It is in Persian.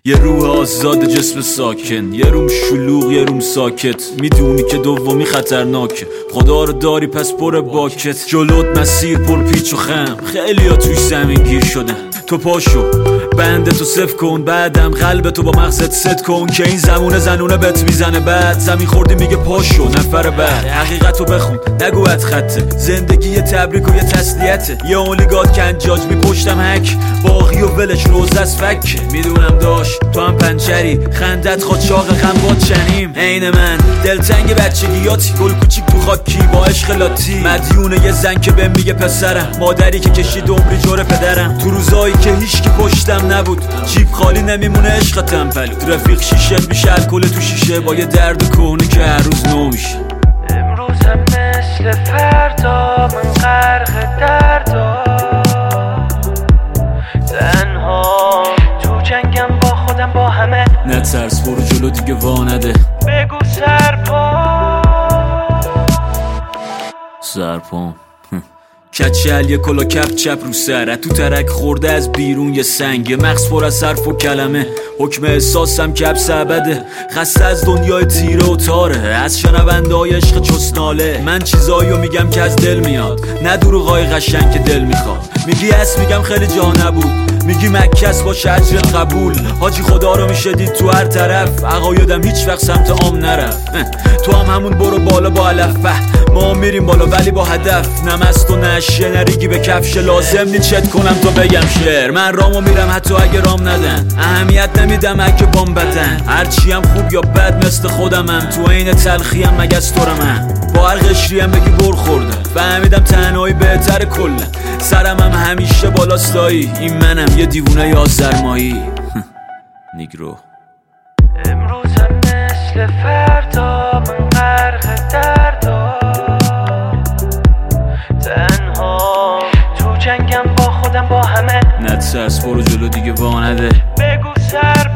یه روح آزاد جسم ساکن، یه روم شلوغ یه روم ساکت. میدونی که دومی خطرناکه، خدا رو داری پس پر باکت. جلوت مسیر پر پیچ و خم، خیلی ها توش زمین گیر شدن. تو پاشو بندتو صف کن، بعدم قلبتو با مغزت ست کن که این زنونه بهت میزنه. بعد زمین خوردی میگه پاشو نفر بعد. حقیقتو بخون نگوت خطه، زندگی یه تبریک و یه تسلیته. یه اولیگات که انجاج میپشتم هک، باقی و ولش روز از فکه. میدونم داشت تو هم پنچری، خندت خود چاق غم باد چنیم. عین من دلتنگ بچگیاتی، گل کوچیک تو خاکی با عشق لاتی. مدیونه یه زن که بهم میگه پسرم، مادری که کشید عمری جور پدرم. تو روزایی که هیچکی پشتم نبود، جیب خالی نمیمونه عشقتم پلود. رفیق شیشه میشه الکل تو شیشه، با یه درد کهنه که هر روز نو میشه. امروزم مثل فردا من غرق دردا، تنها تو جنگم با خودم با همه. نترس برو جلو دیگه وانده، بگو سرپام کچل یه کلا کپ چپ رو سر، تو ترک خورده از بیرون یه سنگ. یه مغز پر از حرف و کلمه، حکم احساسم کپ سبده. خسته از دنیای تیره و تاره، از شنونده های عشق چسناله. من چیزاییو میگم که از دل میاد، نه دروغای قشنگ که دل میخواد. میگی اس میگم خیلی جا نبود، میگی مکس باشه اجرت قبول. حاجی خدا رو میشه دید تو هر طرف، عقایدم هیچ وقت سمت عام نرفت. تو هم همون برو بالا با علفه، ما میریم بالا ولی با هدف. نمست و نشه نریگی به کفش، لازم نی چت کنم تو بگم شعر. من رامو میرم حتی اگه رام ندن، اهمیت نمیدم اگه بام بدن. هرچی هم خوب یا بد مثل خودمم، تو عین تلخی هم مگس من. با هر قشری هم بگی بر خوردم، فهمیدم تنهایی بهتر کلا. سرم هم همیشه بالاستایی، این منم یه دیوونه آذرمایی. نیگرو امروزم مثل فردا من غرق دردا، تنها تو جنگم با خودم با همه. نترس برو جلو دیگه وانده، بگو